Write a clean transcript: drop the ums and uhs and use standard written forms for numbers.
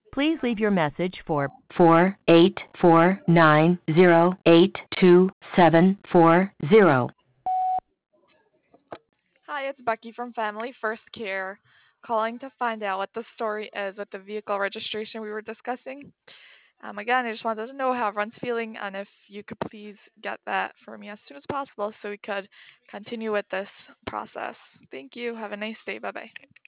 Please leave your message for 48490822740. Hi, it's Becky from Family First Care, calling to find out what the story is with the vehicle registration we were discussing. Again, I just wanted to know how everyone's feeling and if you could please get that for me as soon as possible so we could continue with this process. Thank you. Have a nice day. Bye bye.